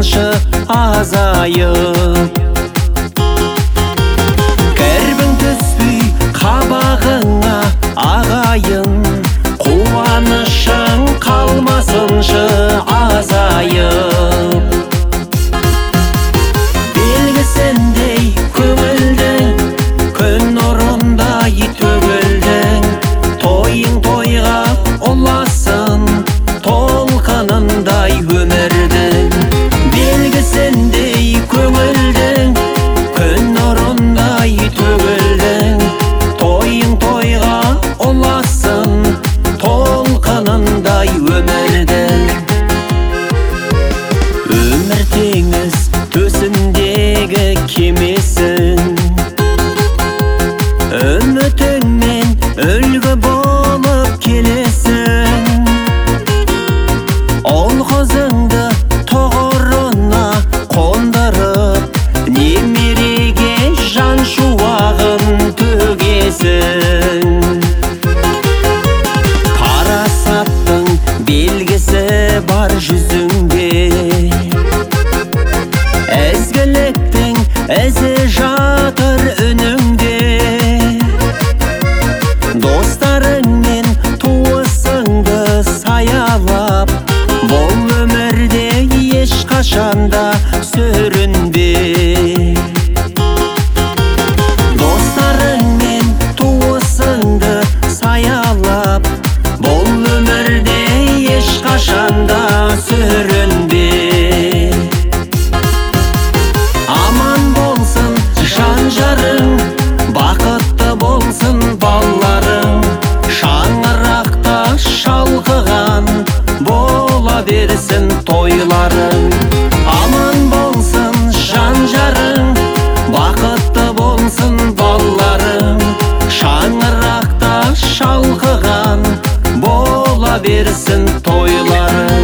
болмасыншы азайып. Кірбің түспей қабағыңа ағайын, қуанышың қалмасыншы азайып. Белгісіндей көңілдің күн нұрындай төгілдің, тойың тойға ұласын толқынындай өмірдің. Белгісіндей көңілдің күн нұрындай төгілдің, тойың тойға ұласын толқынындай өмірдің. Өмір теңіз төсіндегі кемесің, үмітіңмен үлгі болып келесің. Ол қызыңды тұғырына қондырып, немереге жан шуағын төгесің. Парасаттың белгісі бар жүзіңде, ізгіліктің ізі жатыр үніңде. Достарыңмен туысыңды саялап, бұл өмірде ешқашанда сүрінбе. Достарыңмен туысыңды саялап, бұл өмірде ешқашанда сүрінбе. Аман болсын жан жарың, бақытты болсын балаларың, шаңырақта шалқыған бола берсін тойларың. Аман болсын жан жарың, бақытты болсын балаларың, шаңырақта шалқыған бола берсін тойларың.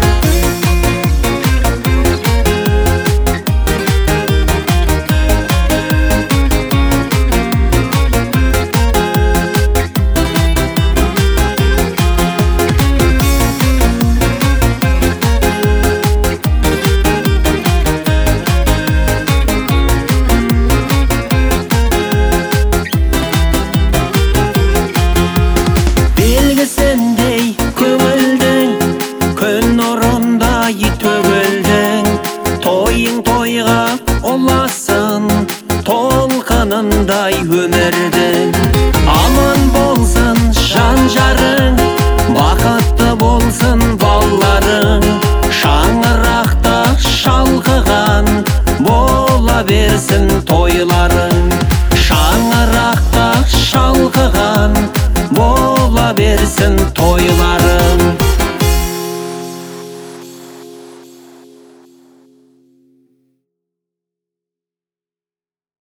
Белгісіндей көңілдің күн нұрындай төгілдің, тойың тойға ұласын толқынындай өмірдің. Аман болсын жан жарың, бақытты болсын балаларың, шаңырақта шалқыған бола берсін тойларың. Шаңырақта шалқыған бола берсін тойларың.